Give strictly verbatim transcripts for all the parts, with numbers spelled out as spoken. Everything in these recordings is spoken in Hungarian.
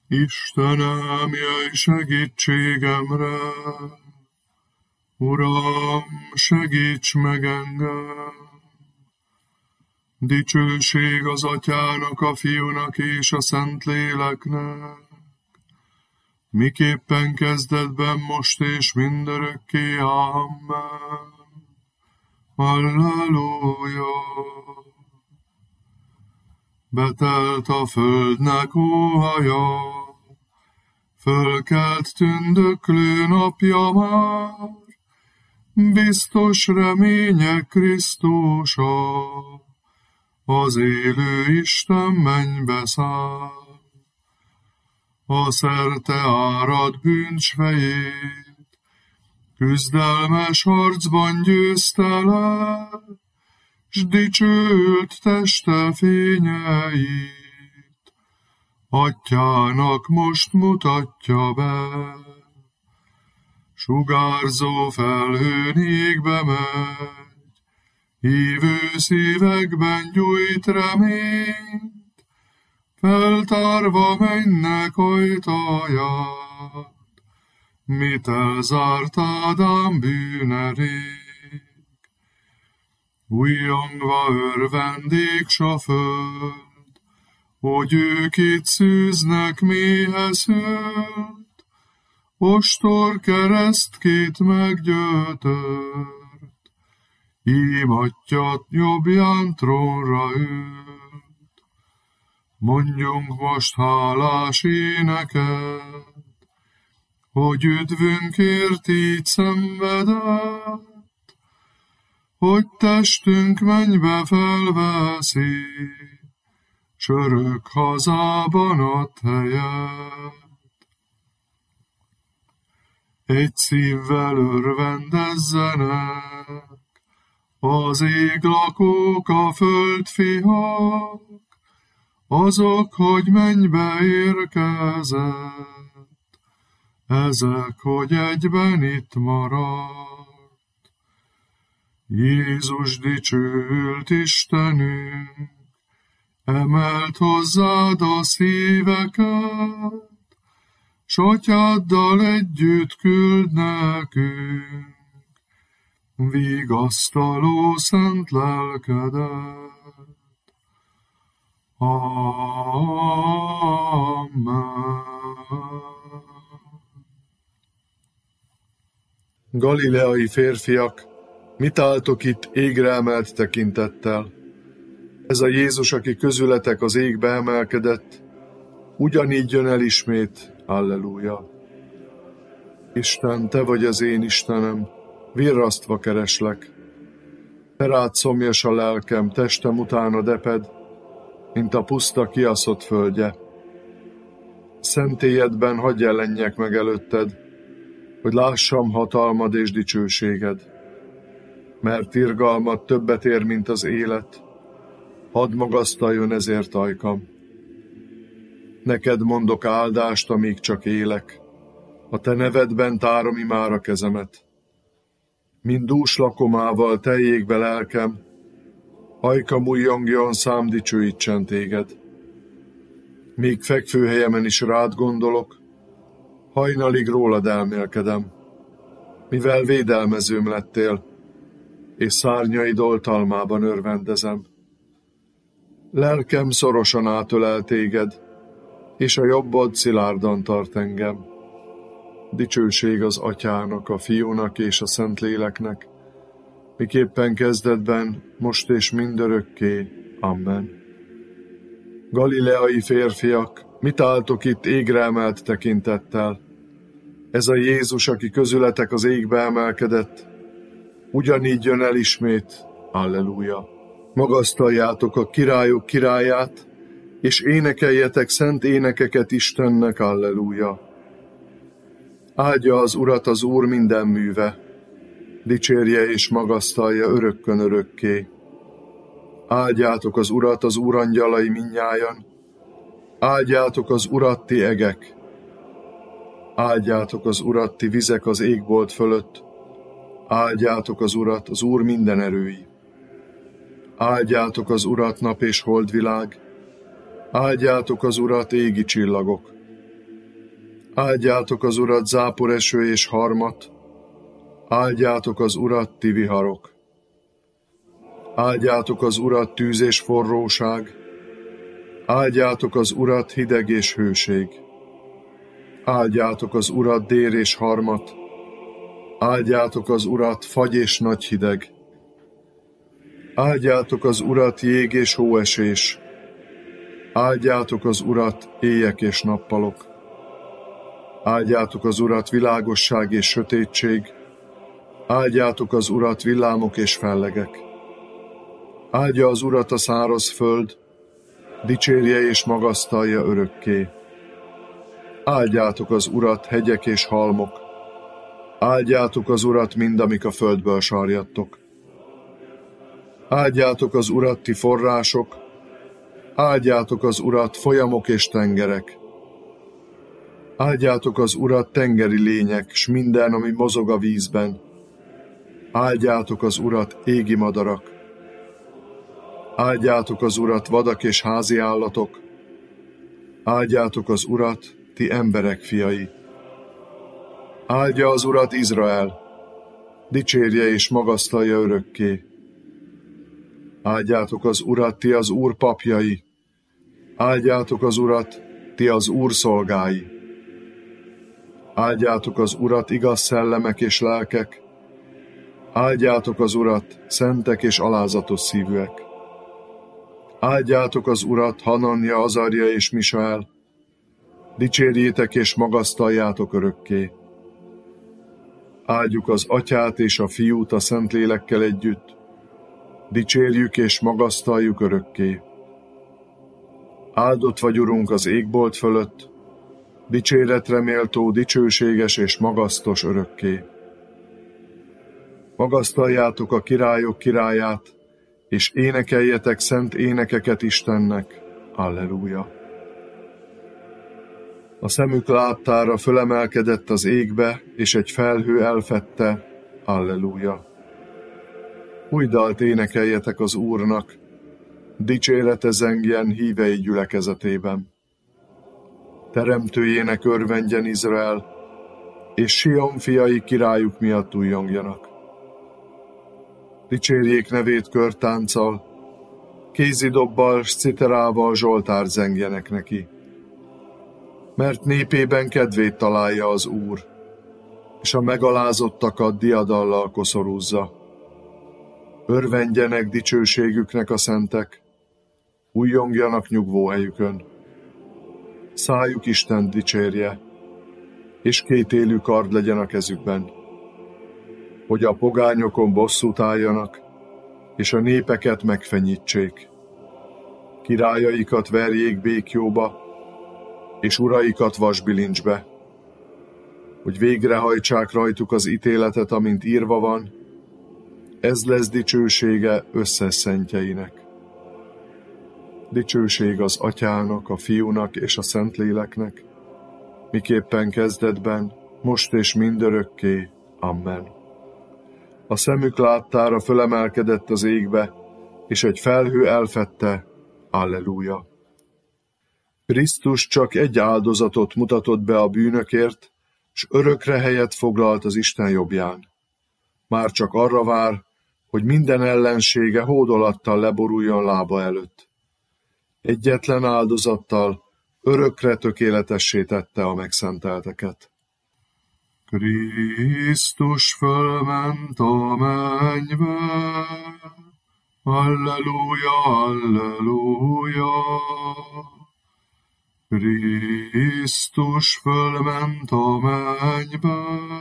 Istenem, jöjj segítségemre! Uram, segíts meg engem! Dicsőség az Atyának, a Fiúnak és a Szentléleknek, miképpen kezdetben, most és mindörökké. Amen. Halleluja! Betelt a földnek óhaja, fölkelt tündöklő napja már, biztos remények Krisztusa, az élő Isten mennybe száll. A szerte árad bűncs fejét, küzdelmes harcban győzte le, s dicsőült teste fényeit, Atyának most mutatja be. Sugárzó felhőn égbe megy, hívő szívekben gyújt reményt, feltárva mennek ajtaját, mit elzárt Ádám bűne rég. Újjongva örvendik s a föld, hogy ők itt szűznek méhez hőt, ostor keresztkét meggyötört, ím Atya jobbján trónra ült. Mondjunk most hálás éneket, hogy üdvünkért így szenvedett, hogy testünk mennybe felveszi, s örök hazában ad helyet. Egy szívvel örvendezzenek az ég lakók, a föld fiak, azok, hogy mennybe érkezett, ezek, hogy egyben itt marad. Jézus dicsőült Istenünk, emelt hozzád a szíveket, s Atyáddal együtt küld nekünk vigasztaló szent lelkedet. Amen. Galileai férfiak, mit álltok itt égre emelt tekintettel? Ez a Jézus, aki közületek az égbe emelkedett, ugyanígy jön el ismét. Halleluja! Isten, te vagy az én Istenem, virrasztva kereslek. Te rád szomjas a lelkem, testem utána deped, mint a puszta kiaszott földje. Szentélyedben hadd jelenjek meg előtted, hogy lássam hatalmad és dicsőséged. Mert irgalmad többet ér, mint az élet, hadd magasztaljon ezért ajkam. Neked mondok áldást, amíg csak élek, a te nevedben tárom imár a kezemet. Mind dús lakomával teljék be lelkem, ajkam újjongjon, szám dicsőítsen téged. Míg fekvőhelyemen is rád gondolok, hajnalig rólad elmélkedem, mivel védelmezőm lettél, és szárnyaid oltalmában örvendezem. Lelkem szorosan átölel téged, és a jobbod szilárdan tart engem. Dicsőség az Atyának, a Fiúnak és a Szentléleknek, miképpen kezdetben, most és mindörökké. Amen. Galileai férfiak, mit álltok itt égre emelt tekintettel? Ez a Jézus, aki közületek az égbe emelkedett, ugyanígy jön el ismét. Halleluja! Magasztaljátok a királyok királyát, és énekeljetek szent énekeket Istennek. Halleluja! Áldja az Urat az Úr minden műve, dicsérje és magasztalja örökkön örökké. Áldjátok az Urat az Úr angyalai mindnyájan, áldjátok az Urat ti egek, áldjátok az Urat ti vizek az égbolt fölött, áldjátok az Urat, az Úr minden erői. Áldjátok az Urat, nap és holdvilág, áldjátok az Urat, égi csillagok. Áldjátok az Urat, záporeső és harmat, áldjátok az Urat, ti viharok. Áldjátok az Urat, tűz és forróság, áldjátok az Urat, hideg és hőség. Áldjátok az Urat, dér és harmat, áldjátok az Urat, fagy és nagy hideg. Áldjátok az Urat, jég és hóesés, áldjátok az Urat, éjek és nappalok. Áldjátok az Urat, világosság és sötétség, áldjátok az Urat, villámok és fellegek. Áldja az Urat a száraz föld, dicsérje és magasztalja örökké. Áldjátok az Urat, hegyek és halmok, áldjátok az Urat, mind, amik a földből sarjadtok. Áldjátok az Urat, ti források, áldjátok az Urat, folyamok és tengerek. Áldjátok az Urat, tengeri lények, s minden, ami mozog a vízben. Áldjátok az Urat, égi madarak. Áldjátok az Urat, vadak és házi állatok. Áldjátok az Urat, ti emberek fiai. Áldja az Urat Izrael, dicsérje és magasztalja örökké. Áldjátok az Urat, ti az Úr papjai. Áldjátok az Urat, ti az Úr szolgái. Áldjátok az Urat, igaz szellemek és lelkek. Áldjátok az Urat, szentek és alázatos szívűek. Áldjátok az Urat, Hananja, Azarja és Misael. Dicsérjétek és magasztaljátok örökké. Áldjuk az Atyát és a Fiút a Szentlélekkel együtt. Dicsérjük és magasztaljuk örökké. Áldott vagy, Urunk, az égbolt fölött, dicséretre méltó, dicsőséges és magasztos örökké. Magasztaljátok a királyok királyát, és énekeljetek szent énekeket Istennek. Alleluja! A szemük láttára fölemelkedett az égbe, és egy felhő elfedte. Alleluja! Új dalt énekeljetek az Úrnak, dicsérete zengjen hívei gyülekezetében. Teremtőjének örvendjen Izrael, és Sion fiai királyuk miatt újjongjanak. Dicsérjék nevét körtánccal, kézidobbal s citerával zsoltár zengjenek neki. Mert népében kedvét találja az Úr, és a megalázottakat diadallal koszorúzza. Örvendjenek dicsőségüknek a szentek, újjongjanak nyugvóhelyükön. Szájuk Istent dicsérje, és kétélű kard legyen a kezükben, hogy a pogányokon bosszút álljanak, és a népeket megfenyítsék. Királyaikat verjék békjóba, és uraikat vasbilincsbe, hogy végrehajtsák rajtuk az ítéletet, amint írva van, ez lesz dicsősége összes szentjeinek. Dicsőség az Atyának, a Fiúnak és a Szentléleknek, miképpen kezdetben, most és mindörökké. Amen. A szemük láttára fölemelkedett az égbe, és egy felhő elfedte. Alleluja! Krisztus csak egy áldozatot mutatott be a bűnökért, s örökre helyet foglalt az Isten jobbján. Már csak arra vár, hogy minden ellensége hódolattal leboruljon lába előtt. Egyetlen áldozattal örökre tökéletessé tette a megszentelteket. Krisztus fölment a mennybe, Alleluja, Alleluja. Krisztus fölment a mennybe,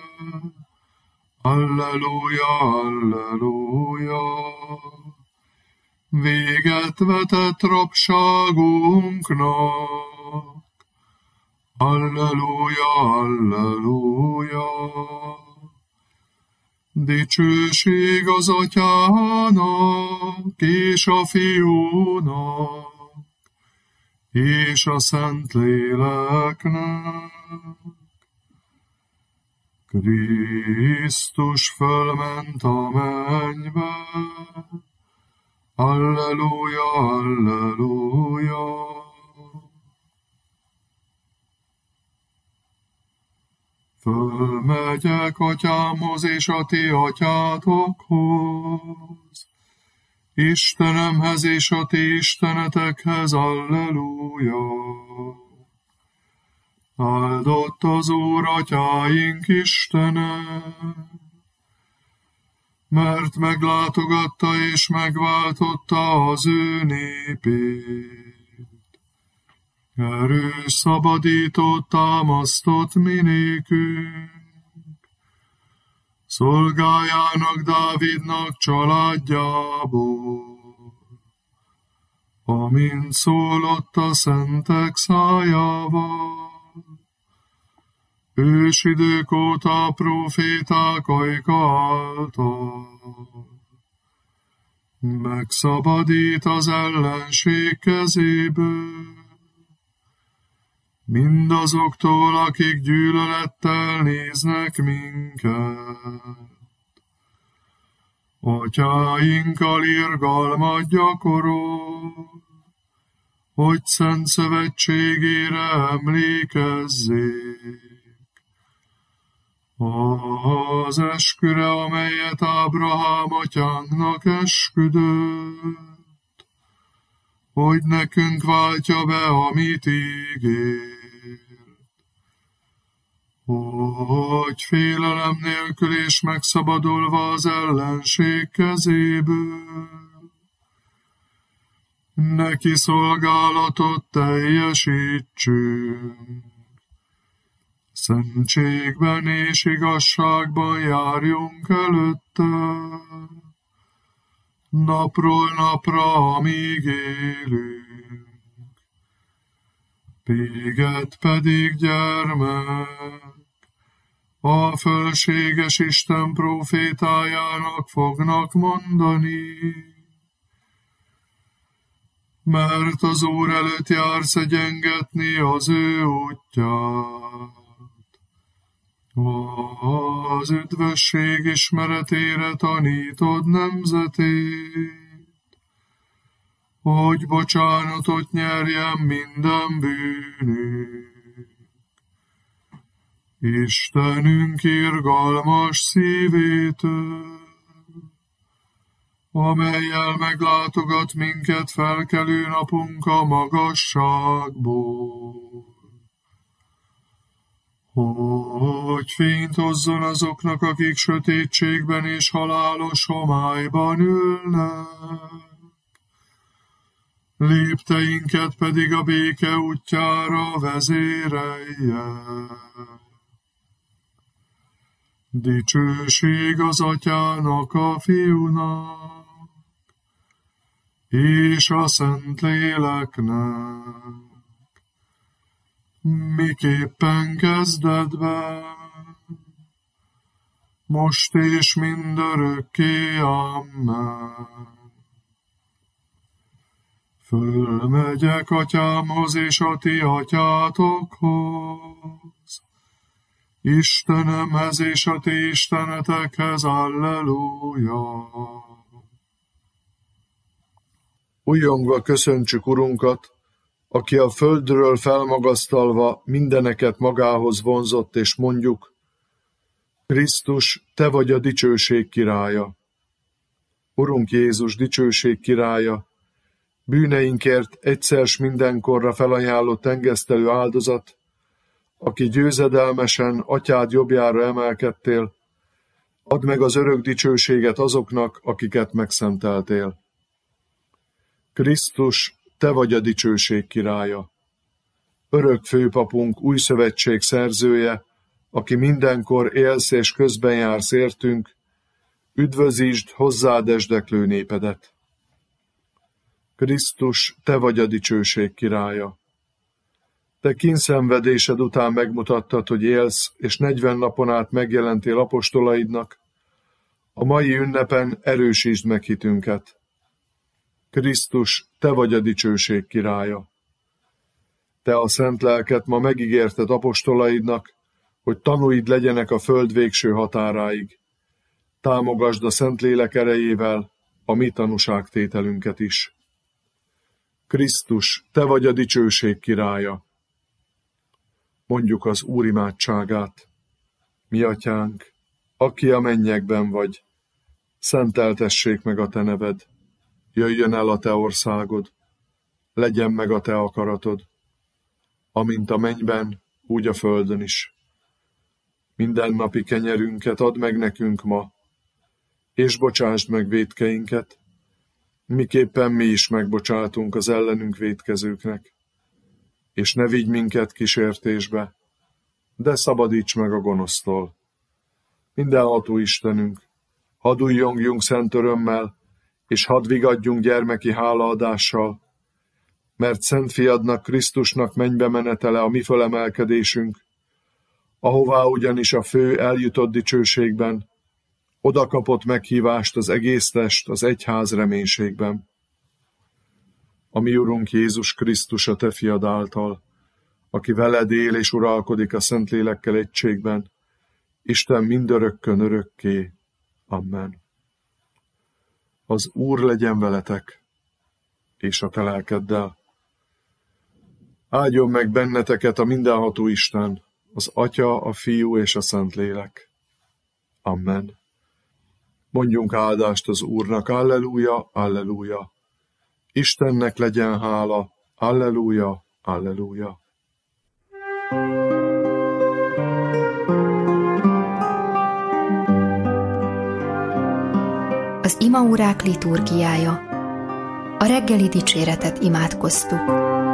Alleluja, Alleluja. Véget vetett rabságunknak, Alleluja, Alleluja. Dicsőség az Atyának, és a Fiúnak, és a Szentléleknek. Krisztus fölment a mennybe, Alleluja, Alleluja. Fölmegyek atyámhoz és a ti atyátokhoz, Istenemhez és a ti istenetekhez, alleluja. Áldott az Úr atyáink Istene, mert meglátogatta és megváltotta az ő népét. Erős szabadított, támasztott minékünk, szolgájának Dávidnak családjából, amint szólott a szentek szájával. Ősidők óta proféták ajka által, megszabadít az ellenség kezéből, mindazoktól, akik gyűlölettel néznek minket. Atyáinkkal irgalmat gyakorol, hogy szent szövetségére emlékezzék. Az esküre, amelyet Ábrahám atyánknak esküdött, hogy nekünk váltja be, amit ígért, hogy félelem nélkül és megszabadulva az ellenség kezéből, neki szolgálatot teljesítsünk. Szentségben és igazságban járjunk előtte, napról napra, amíg élünk. Téged pedig, gyermek, a fölséges Isten profétájának fognak mondani, mert az Úr előtt jársz egyengetni az ő útját. Az üdvösség ismeretére tanítod nemzetét, hogy bocsánatot nyerjen minden bűnük. Istenünk irgalmas szívétől, amellyel meglátogat minket felkelő napunk a magasságból, hogy fényt hozzon azoknak, akik sötétségben és halálos homályban ülnek, lépteinket pedig a béke útjára vezérelje. Dicsőség az Atyának, a Fiúnak, és a Szentléleknek, miképpen kezdetben, most és mindörökké, amen. Fölmegyek atyámhoz és a ti atyátokhoz, Istenemhez és a ti istenetekhez, alleluja. Újjongva köszöntsük Urunkat, aki a földről felmagasztalva mindeneket magához vonzott, és mondjuk, Krisztus, te vagy a dicsőség királya. Urunk Jézus, dicsőség királya, bűneinkért egyszer s mindenkorra felajánlott engesztelő áldozat, aki győzedelmesen atyád jobbjára emelkedtél, add meg az örök dicsőséget azoknak, akiket megszenteltél. Krisztus, te vagy a dicsőség királya. Örök főpapunk, új szövetség szerzője, aki mindenkor élsz és közben jársz értünk, üdvözítsd hozzád esdeklő népedet. Krisztus, te vagy a dicsőség királya. Te kínszenvedésed után megmutattad, hogy élsz, és negyven napon át megjelentél apostolaidnak. A mai ünnepen erősítsd meg hitünket. Krisztus, te vagy a dicsőség királya. Te a szent lelket ma megígérted apostolaidnak, hogy tanúid legyenek a föld végső határáig. Támogasd a Szentlélek erejével a mi tanúságtételünket is. Krisztus, te vagy a dicsőség királya. Mondjuk az Úr imádságát. Mi atyánk, aki a mennyekben vagy, szenteltessék meg a te neved, jöjjön el a te országod, legyen meg a te akaratod, amint a mennyben, úgy a földön is. Mindennapi kenyerünket add meg nekünk ma, és bocsásd meg vétkeinket, miképpen mi is megbocsátunk az ellenünk vétkezőknek, és ne vigy minket kísértésbe, de szabadíts meg a gonosztól. Mindenható Istenünk, hadd újjongjunk szent örömmel, és hadd vigadjunk gyermeki hálaadással, mert szent fiadnak, Krisztusnak mennybe menetele a mi fölemelkedésünk, ahová ugyanis a fő eljutott dicsőségben, oda kapott meghívást az egész test az egyház reménységben. A mi Urunk Jézus Krisztus a te fiad által, aki veled él és uralkodik a Szentlélekkel egységben, Isten mindörökkön örökké. Amen. Az Úr legyen veletek, és a te lelkeddel. Áldjon meg benneteket a mindenható Isten, az Atya, a Fiú és a Szentlélek. Amen. Mondjunk áldást az Úrnak, alleluja, alleluja. Istennek legyen hála, alleluja, alleluja. Az imaórák liturgiája. A reggeli dicséretet imádkoztuk.